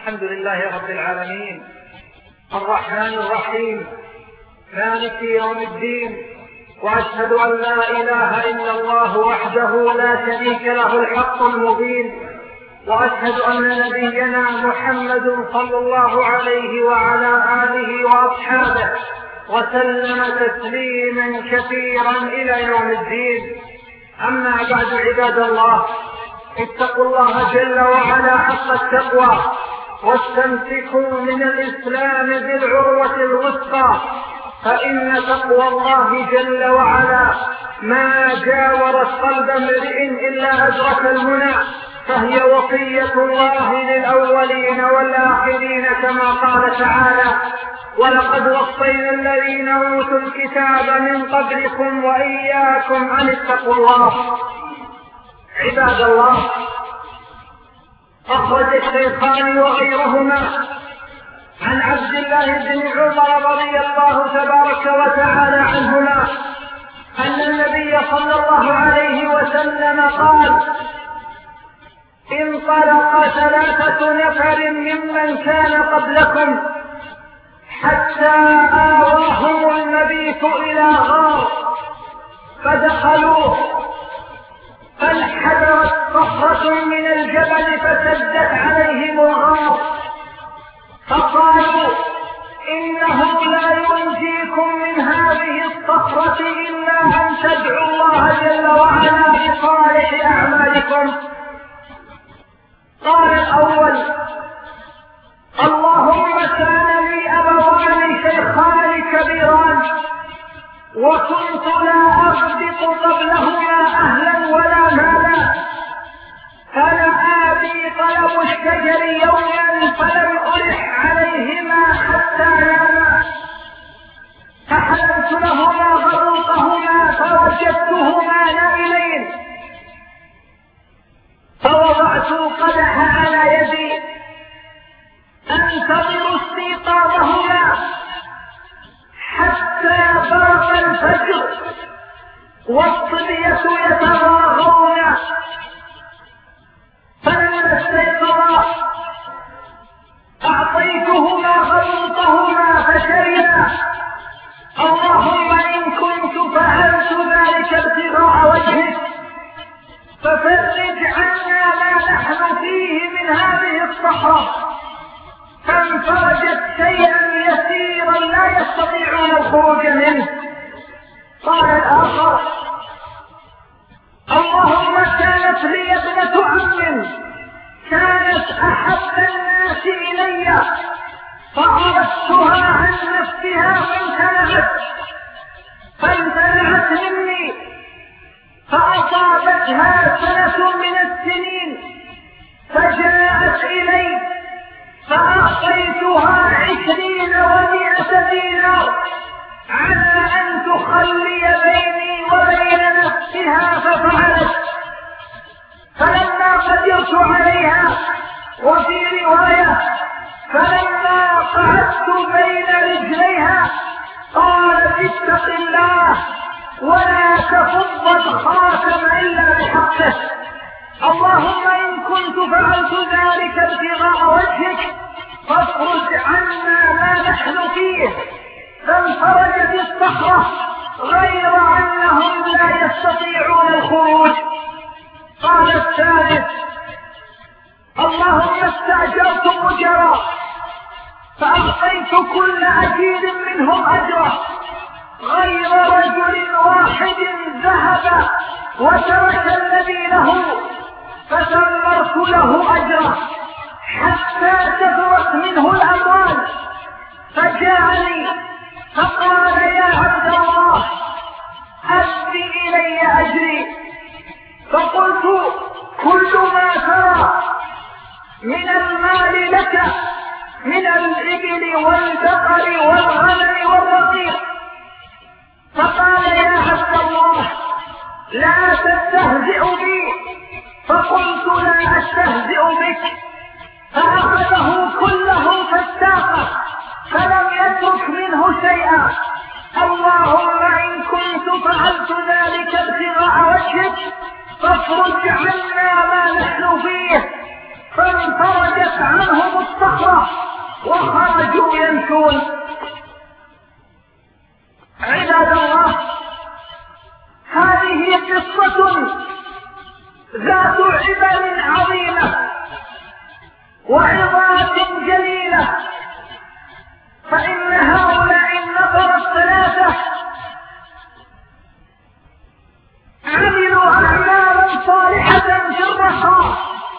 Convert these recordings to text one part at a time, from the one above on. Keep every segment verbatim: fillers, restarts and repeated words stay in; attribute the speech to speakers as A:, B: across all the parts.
A: الحمد لله رب العالمين الرحمن الرحيم مالك يوم الدين، وأشهد أن لا إله إلا الله وحده لا شريك له الحق المبين، وأشهد أن نبينا محمد صلى الله عليه وعلى آله وأصحابه وسلم تسليما كثيرا إلى يوم الدين. أما بعد عباد الله، اتقوا الله جل وعلا حق التقوى، واستمسكوا من الإسلام بالعروة الوثقى، فإن تقوى الله جل وعلا ما جاورت قلب امرئ إلا أدرك المنى، فهي وصية الله للأولين والآخرين كما قال تعالى: ولقد وصينا الذين أوتوا الكتاب من قبلكم وإياكم أن اتقوا الله. عباد الله، أخرج الشيخان وغيرهما عن عبد الله بن عمر رضي الله تبارك وتعالى عنهما أن النبي صلى الله عليه وسلم قال: انطلق ثلاثة نفر ممن كان قبلكم حتى آواهم المبيت إلى غار، فدخلوه فانحدرت صخرة من الجبل فسدت عليهم الغار، فقالوا: إنه لا ينجيكم من هذه الصخرة إلا أن تدعوا الله جل وعلا بصالح أعمالكم. قال الأول: اللهم كان لي أبوان شيخان كبيران، وكنت لا أغبط قبلهما أهلا ولا مالا، فنأى بي طلب الشجر يوما فلم ألح عليهما حتى ناما، فحلمت لهما غبوطهما فوجدتهما نائمين، فوضعت القدح على يدي أنتظر استيقاظهما حتى برق الفجر والصبية يتراغون، فلما استيقظا أعطيتهما غبوطهما فشربا. اللهم إن كنت فعلت ذلك ابتغاء وجهك ففرج عنا ما نحن فيه من هذه الصخرة، فانفرجت شيئا يسيرا لا يستطيعون الخروج منه. قال الآخر: اللهم كانت لي ابنة عم كانت أحب الناس إلي، فعرضتها عن نفسها فامتنعت فامتنعت مني، فأصابتها سنة من السنين فجاءت إلي، فأعطيتها عشرين ومئة دينار على أن تخلي بيني وبين نفسها، ففعلت. فلما قدرت عليها، وفي رواية فلما قعدت بين رجليها، قالت: اتق الله ولا تفض الخاتم إلا بحقه. اللهم إن كنت فعلت ذلك ابتغاء وجهك فافرج عنا ما نحن فيه. فانفرجت الصخرة غير أنهم لا يستطيعون الخروج. قال الثالث: اللهم استأجرت أجرا فأعطيت كل أجير منهم أجره غير رجل واحد ذهب وترك الذي له، فثمرت له أجره حتى كثرت منه الأموال، فجاءني فقال: يا عبد الله أد إلي أجري. فقلت: كل ما ترى من المال لك من الإبل والبقر والغنم والرقيق. فقال: يا عبد الله لا تستهزئ بي. فقلت: لا أستهزئ بك. فأخذه كله فاستاقه فلم يترك منه شيئا. اللهم إن كنت فعلت ذلك ابتغاء وجهك فافرج عنا ما نحن فيه. فانفرجت عنهم الصخرة المشركون. عباد الله، هذه قصة ذات عبر عظيمة وعظات جليلة، فإن هؤلاء النفر الثلاثة عملوا أعمالا صالحة في الرخاء،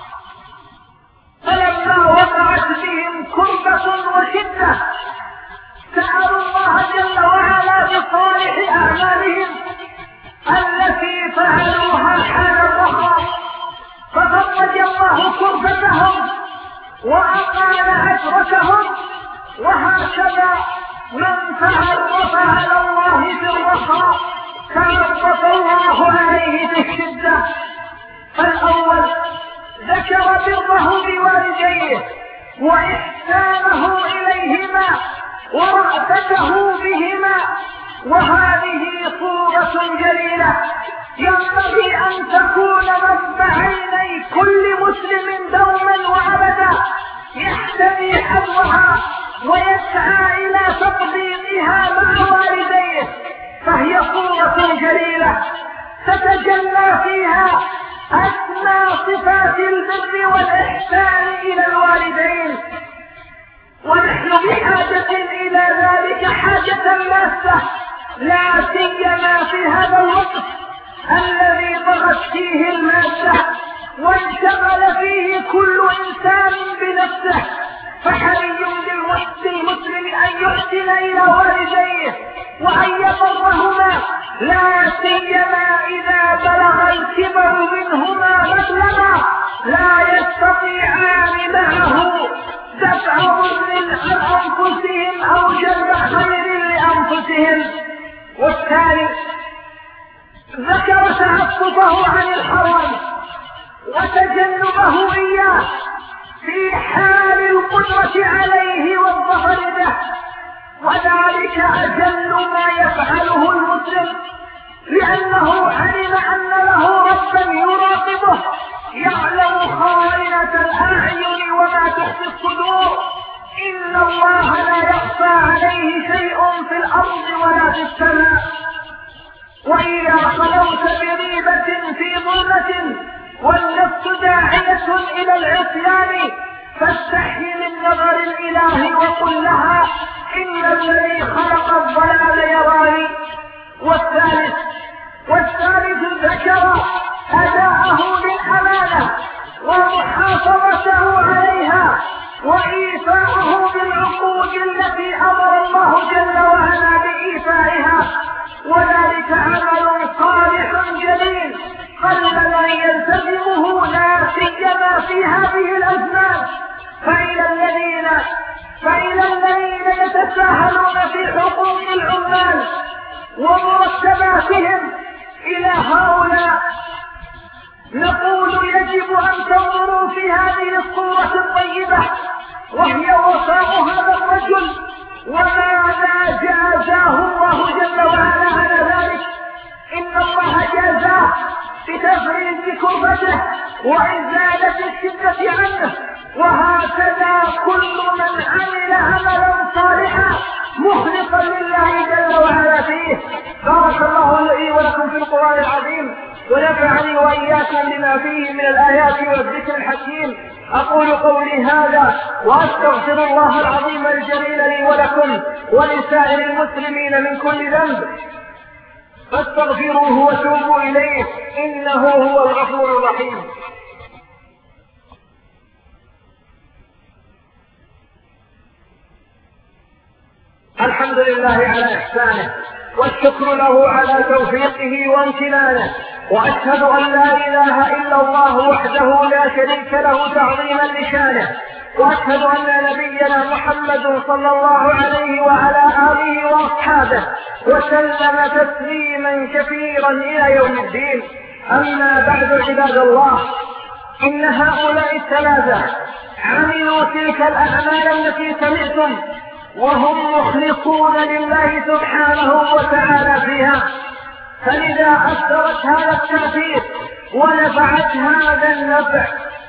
A: فلما وقعت بهم كربة وشدة سألوا الله جل وعلا بصالح أعمالهم التي فعلوها حال الرخاء، ففرج الله كربتهم وأقال عثرتهم. وهكذا من تعرف على الله في الرخاء تعرف الله عليه في الشدة. فالأول ذكر بره بوالديه وإحسانه إليهما ورأفته بهما، وهذه صورة جليلة ينبغي أن تكون نصب عيني كل مسلم دوما وأبدا، يحتمي حظها ويسعى إلى تطبيقها مع والديه، فهي صورة جليلة تتجلى فيها أسمى صفات البر والإحسان إلى الوالدين، ونحن بحاجة إلى ذلك حاجة ماسة، لا سيما في هذا الوقت الذي طغت فيه المادة وانشغل فيه كل إنسان بنفسه. فحري بالمسلم أن يحسن إلى والديه وأن يبرهما، لا سيما إذا بلغ الكبر منهما مبلغا لا يستطيعان معه دفع ضر عن أنفسهم أو جلب خير لأنفسهم. والثاني ذكر تعففه عن الحرام وتجنبه إياه في حال القدرة عليه والظفر به، وذلك أجل ما يفعله المسلم، لأنه علم أن له ربا يراقبه يعلم خائنة الأعين وما تخفي الصدور. إن الله لا يخفى عليه شيء في الأرض ولا في السماء. وإذا خلوت بريبة في ظلمة والنفس داعية إلى العصيان فاستحي من نظر الإله وقل لها إن الذي خلق الضلال يراني. والثالث والثالث ذكر أداءه للأمانة ومحافظته عليها وإيفاءه بالعقود التي أمر الله جل وعلا بإيفائها، وذلك عمل صالح جليل قل من يلتزمه لا سيما في هذه الأزمان. فإلى الذين فإلى الذين يتساهلون في حقوق العمال ومرتباتهم، إلى هؤلاء نقول يجب أن تنظروا في هذه الصورة الطيبة، وهي وفاء هذا الرجل وماذا جازاه الله جل وعلا على ذلك. إن الله جازاه بتفريج كربته وإزالة الشدة عنه، وهكذا كل من عمل عملا صالحا مخلصا لله جل وعلا فيه. بارك الله لي ولكم في القرآن العظيم، ونفعني وإياكم بما فيه من الآيات والذكر الحكيم. أقول قولي هذا وأستغفر الله العظيم الجليل لي ولكم ولسائر المسلمين من كل ذنب، فاستغفروه وتوبوا إليه إنه هو الغفور الرحيم. الحمد لله على إحسانه، والشكر له على توفيقه وامتنانه، وأشهد أن لا إله إلا الله وحده لا شريك له تعظيما لشانه، وأشهد أن نبينا محمد صلى الله عليه وعلى آله وأصحابه وسلم تسليما كثيرا إلى يوم الدين. أما بعد عباد الله، إن هؤلاء الثلاثة عملوا تلك الأعمال التي سمعتم وهم مخلصون لله سبحانه وتعالى فيها، فلذا أثرت هذا التأثير ونفعت هذا النفع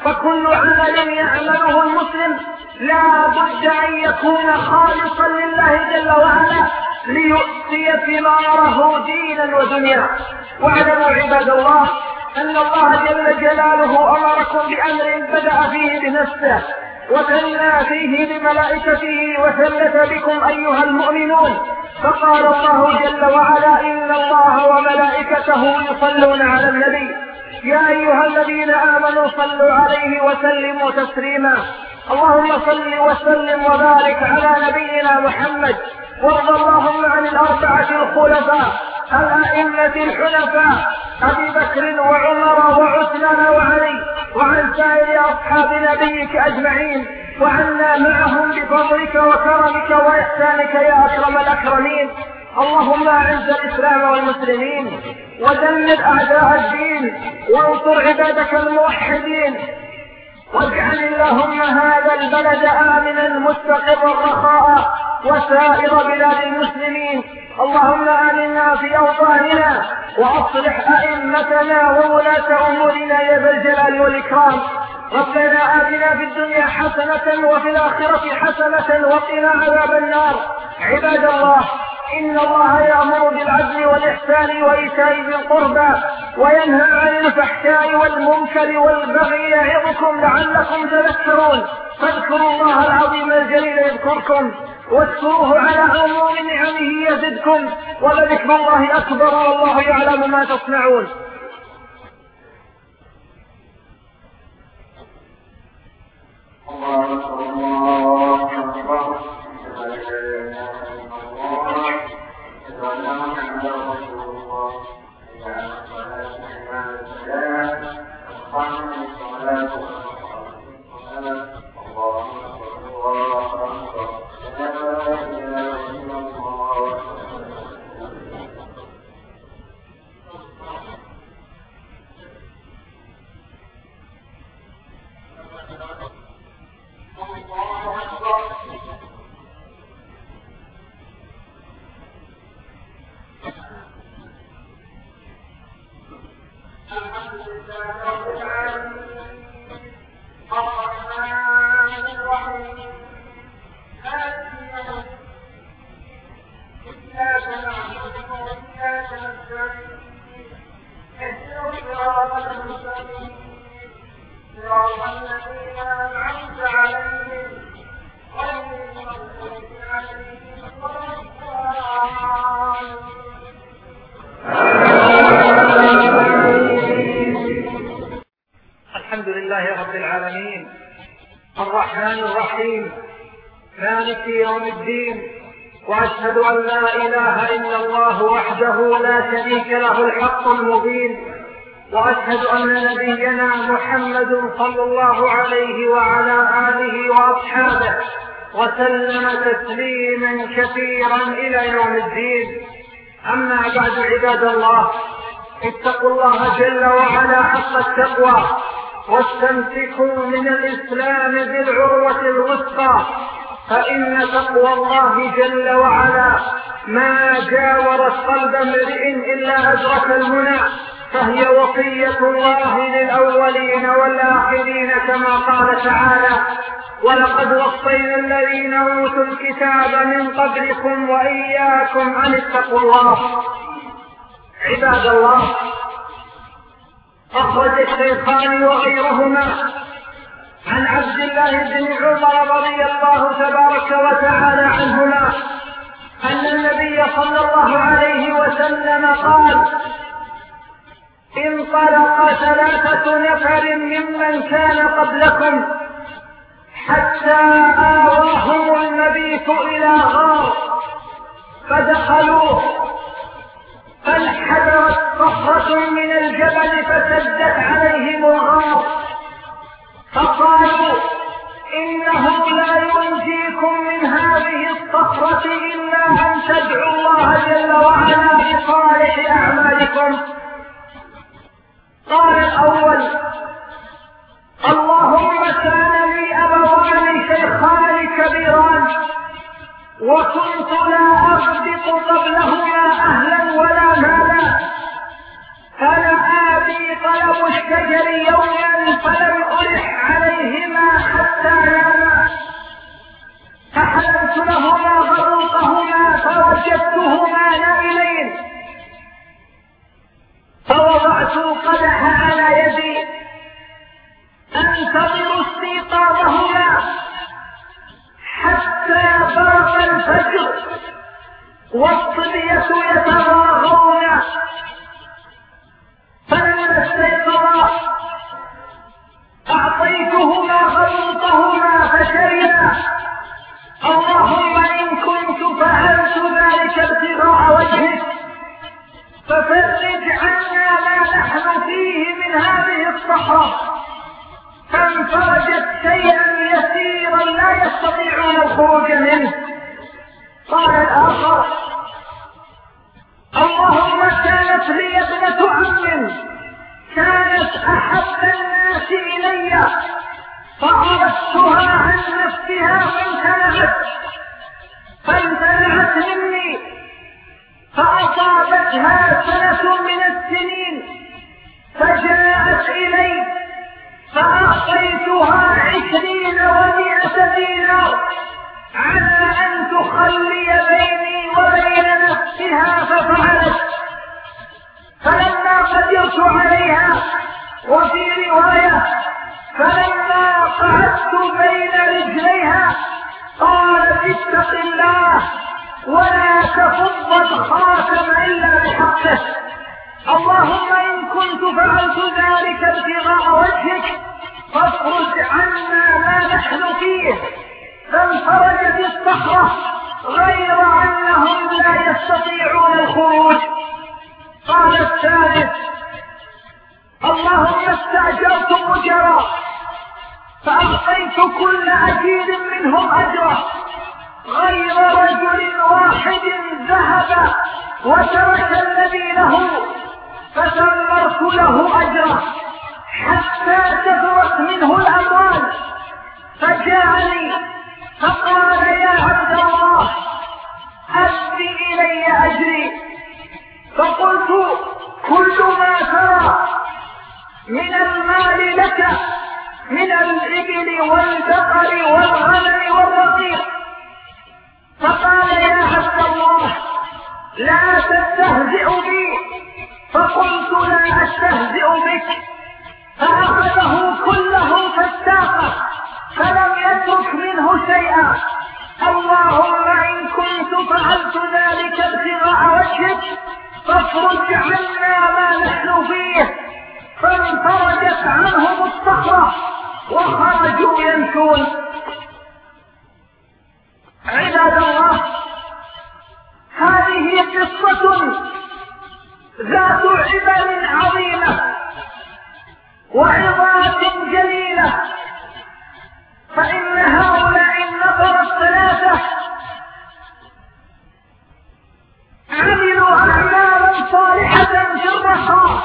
A: فكل عمل يعمله المسلم لا بد أن يكون خالصا لله جل وعلا ليؤتي ثماره دينا ودنيا. واعلموا عباد الله أن الله جل جلاله أمركم بأمر بدأ فيه بنفسه وثنى فيه بملائكته وثلث بكم أيها المؤمنون، فقال الله جل وعلا: إن الله وملائكته يصلون على النبي يا أيها الذين آمنوا صلوا عليه وسلموا تسليما. اللهم صل وسلم وبارك على نبينا محمد، وارض اللهم عن الأربعة الخلفاء الأئمة الحنفاء أبي بكر وعمر وعثمان وعلي، وعن سائر أصحاب نبيك أجمعين، وعنا معهم بفضلك وكرمك وإحسانك يا أكرم الأكرمين. اللهم أعز الإسلام والمسلمين ودمر أعداء الدين وانصر عبادك الموحدين، واجعل اللهم هذا البلد آمنا مستقرا رخاء وسائر بلاد المسلمين. اللهم آمنا في أوطاننا وأصلح أئمتنا وولاة أمورنا يا ذا الجلال والإكرام. ربنا آتنا في الدنيا حسنة وفي الآخرة حسنة وقنا عذاب النار. عباد الله، إن الله يأمر بالعدل والإحسان وإيتاء ذي القربى وينهى عن الفحشاء والمنكر والبغي يعظكم لعلكم تذكرون. فاذكروا الله العظيم الجليل يذكركم واشكروه على عموم نعمه يزدكم، ولذكر الله أكبر والله يعلم ما تصنعون.
B: الله أكبر الله أكبر.
A: الحمد لله رب العالمين الرحمن الرحيم مالك يوم الدين، وأشهد أن لا إله إلا الله وحده لا شريك له الحق المبين، وأشهد أن نبينا محمد صلى الله عليه وعلى آله وأصحابه وسلم تسليما كثيرا إلى يوم الدين. أما بعد عباد الله، اتقوا الله جل وعلا حق التقوى واستمسكوا من الإسلام بالعروة الوثقى، فإن تقوى الله جل وعلا ما جاورت قلب امرئ إلا أدرك المنى، فهي وصية الله للأولين والآخرين كما قال تعالى: ولقد وصينا الذين أوتوا الكتاب من قبلكم وإياكم أن اتقوا الله. عباد الله، أخرج الشيخان وغيرهما عن عبد الله بن عمر رضي الله تبارك وتعالى عنهما أن النبي صلى الله عليه وسلم قال: انطلق ثلاثة نفر ممن كان قبلكم حتى آواهم المبيت إلى غار فدخلوه، فانحدرت صخرة من الجبل فسدت عليهم الغار، فقالوا: إنه لا ينجيكم من هذه الصخرة إلا أن تدعوا الله جل وعلا بصالح أعمالكم. قال الأول: اللهم كان لي أبوان شيخان كبيران وكنت لا أغبط قبلهما أهلا ولا مالا، فأنا بي طلب الشجر يوما فلم ألح عليهما حتى ناما، فحللت لهما غروقهما فوجدتهما نائلين، فوضعت القدح على يدي أنتظر استيقاظهما حتى برق الفجر والصبية يتراغون، فلما استيقظا أعطيتهما غروقهما فشربا. اللهم إن كنت فعلت ذلك ابتغاء وجهك ففرج عنا ما نحن فيه من هذه الصحراء. فانفرجت شيئا يسيرا لا يستطيعون الخروج منه. قال الآخر: اللهم كانت لي ابنة عم كانت أحب الناس إلي فأردتها عن نفسها فامتنعت فامتنعت مني، فأصابتها سنة من السنين فجاءت إلي فأعطيتها عشرين ومائة دينار على أن تخلي بيني وبين نفسها، ففعلت. فلما قدرت عليها، وفي رواية فلما قعدت بين رجليها قالت: اتق الله ولا تفض الخاتم إلا بحقه. اللهم إن كنت فعلت ذلك ابتغاء وجهك فافرج عنا ما نحن فيه. فانفرجت الصخرة غير أنهم لا يستطيعون الخروج. قال الثالث: اللهم استأجرت أجرا فأعطيت كل أجير منهم أجره غير رجل واحد ذهب وترك الذي له، فثمرت له أجره حتى كثرت منه الأموال. فجاءني فقال: يا عبد الله أدي إلي أجري. فقلت: كل ما ترى من المال لك من الإبل والبقر والغنم والرقيق. فقال: يا عبد الله لا تستهزئ بي. فقلت: لا أستهزئ بك. فأخذه كله فاستاقه فلم يترك منه شيئا. اللهم إن كنت فعلت ذلك ابتغاء وجهك فافرج عنا ما نحن فيه. فانفرجت عنهم الصخرة وخرجوا يمشون. عباد الله، هذه قصة ذات عبر عظيمة وعظات جليلة. فإن هؤلاء النفر الثلاثة عملوا أعمالا صالحة في الرخاء،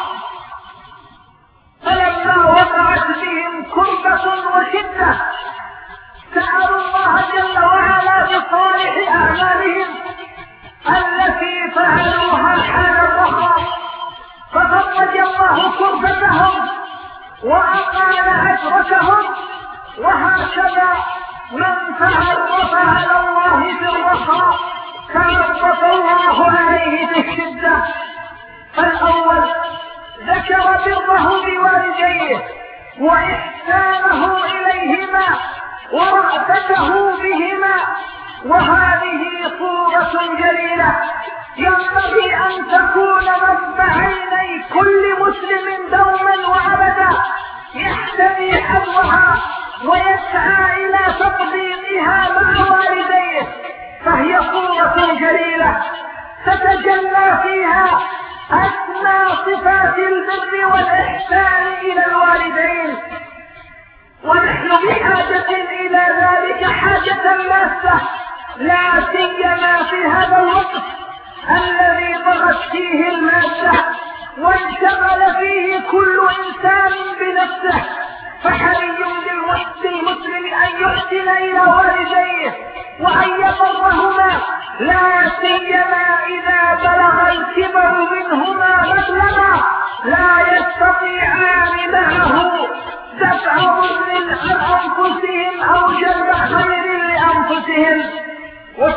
A: فلما وقعت بهم كربة وشدة سألوا الله جل وعلا بصالح أعمالهم التي فعلوها حال الرخاء، ففرج الله كربتهم وأقال عشرتهم. وهكذا من تعرف على الله في الرخاء تعرف الله عليه في الشدة. فالأول ذكر بره بوالديه وإحسانه إليهما ورأفته بهما، وهذه صورة جليلة ينبغي أن تكون نصب عيني كل مسلم دوما وأبدا، يحتمي حظها ويسعى إلى تطبيقها مع والديه. فهي صورة جليلة تتجلى فيها أسمى صفات البر والإحسان إلى الوالدين، ونحن بحاجة إلى ذلك حاجة ماسة، لا سيما في هذا الوقت الذي طغت فيه المادة وانشغل فيه كل إنسان بنفسه. فحري بالمسلم أن يحسن إلى والديه وأن يبرهما، لا سيما إذا بلغ الكبر منهما مبلغا لا يستطيع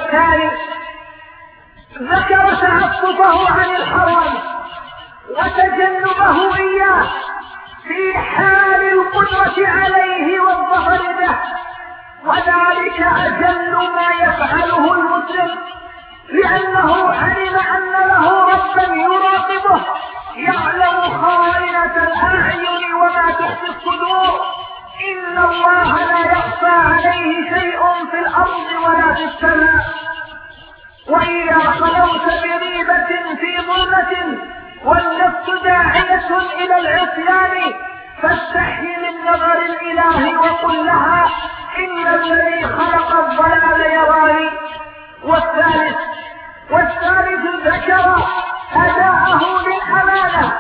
A: الثاني ذكر تعففه عن الحرام وتجنبه إياه في حال القدرة عليه والظفر به، وذلك أجل ما يفعله المسلم، لأنه علم أن له ربا يراقبه يعلم خائنة الأعين وما تخفي الصدور. إن الله لا يخفى عليه شيء في الأرض ولا في السماء. وإذا خلوت بريبة في ظلمة والنفس داعية إلى العصيان فاستحي من نظر الإله وقل لها إن الذي خلق الضلال يراني. والثالث والثالث ذكر أداءه للأمانة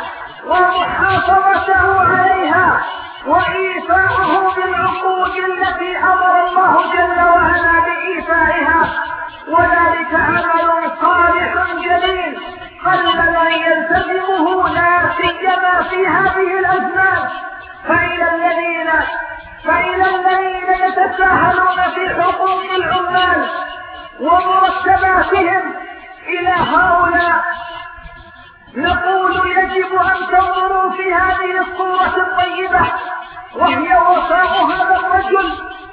A: ومحافظته عليها وإيفاءه بالعقود التي أمر الله جل وعلا بإيفائها، وذلك عمل صالح جليل قل من يلتزمه لا سيما في هذه الأزمان. فإلى الذين فإلى الذين يتساهلون في حقوق العمال ومرتباتهم إلى هؤلاء نقول يجب أن تنظروا في هذه الصورة الطيبة، وهي وفاء هذا الرجل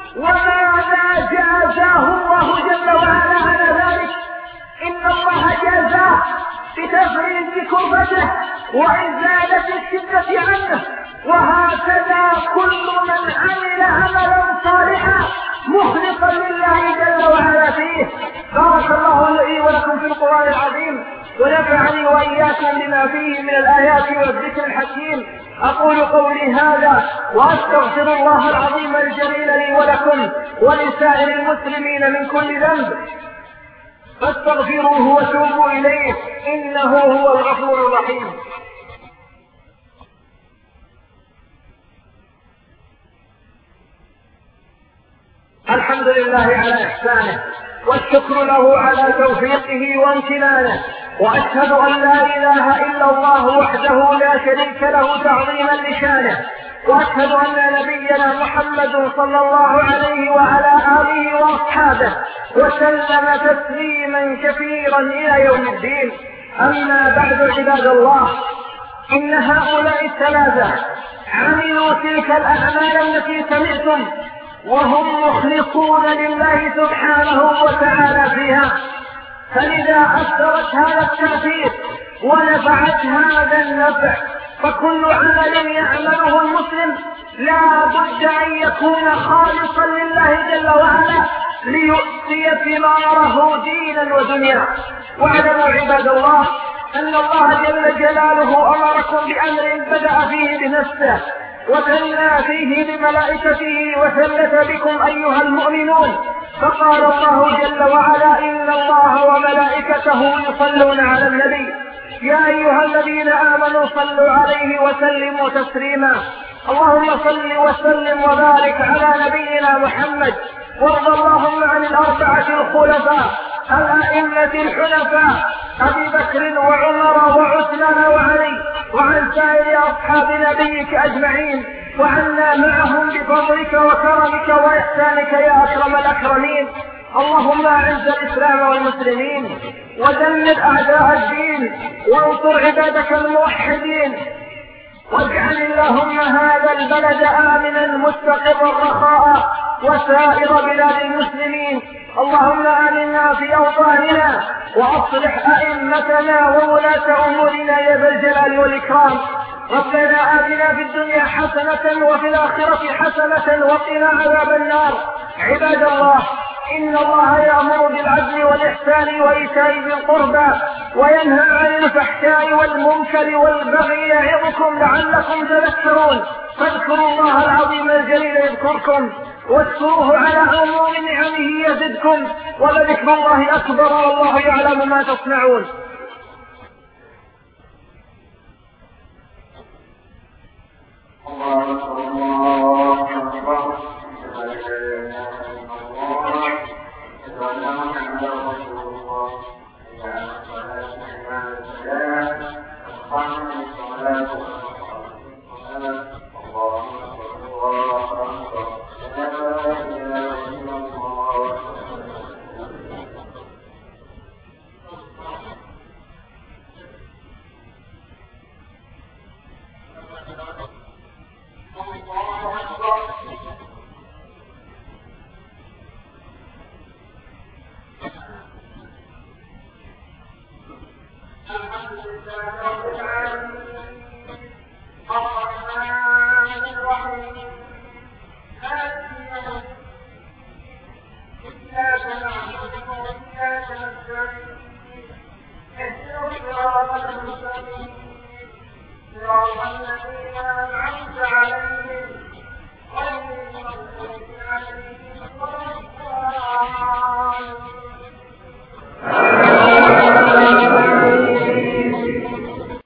A: وماذا جازاه الله جل وعلا على ذلك. إن الله جازاه بتفريج كربته وإزالة الشدة عنه، وهكذا كل من عمل عملا صالحا مخلصا لله جل وعلا فيه. بارك الله لي ولكم في القرآن العظيم، ونفعني وإياكم بما فيه من الآيات والذكر الحكيم. أقول قولي هذا وأستغفر الله العظيم الجليل لي ولكم ولسائر المسلمين من كل ذنب، فاستغفروه وتوبوا إليه إنه هو الغفور الرحيم. الحمد لله على إحسانه، والشكر له على توفيقه وامتنانه، وأشهد أن لا إله إلا الله وحده لا شريك له تعظيما لشانه، وأشهد أن نبينا محمد صلى الله عليه وعلى آله وأصحابه وسلم تسليما كثيرا إلى يوم الدين. أما بعد عباد الله، إن هؤلاء الثلاثة عملوا تلك الأعمال التي سمعتم وهم مخلصون لله سبحانه وتعالى فيها، فلذا أثرت هذا التأثير ونفعت هذا النفع. فكل عمل يعمله المسلم لا بد أن يكون خالصا لله جل وعلا ليؤتي ثماره دينا ودنيا. واعلموا عباد الله أن الله جل جلاله أمركم بأمر بدأ فيه بنفسه وثنى فيه بملائكته وثلث بكم أيها المؤمنون، فقال الله جل وعلا إن الله وملائكته يصلون على النبي يا أيها الذين آمنوا صلوا عليه وسلموا تسليما. اللهم صل وسلم وبارك على نبينا محمد، وارض اللهم عن الأربعة الخلفاء الأئمة الحنفاء أبي بكر وعمر وعثمان وعلي، وعن سائر أصحاب نبيك أجمعين، وعنا معهم بفضلك وكرمك وإحسانك يا أكرم الأكرمين. اللهم أعز الإسلام والمسلمين ودمر أعداء الدين وانصر عبادك الموحدين، واجعل اللهم هذا البلد آمنا مستقرا رخاء وسائر بلاد المسلمين. اللهم آمنا في أوطاننا وأصلح أئمتنا وولاة أمورنا يا ذا الجلال والإكرام. ربنا آتنا في الدنيا حسنة وفي الآخرة حسنة وقنا عذاب النار. عباد الله، إن الله يأمر بالعدل والإحسان وإيتاء ذي القربى وينهى عن الفحشاء والمنكر والبغي يعظكم لعلكم تذكرون. فاذكروا الله العظيم الجليل يذكركم، واشكروه على عموم نعمه يزدكم، ولذكر الله أكبر والله يعلم ما تصنعون.
B: الله الله أكبر. الذين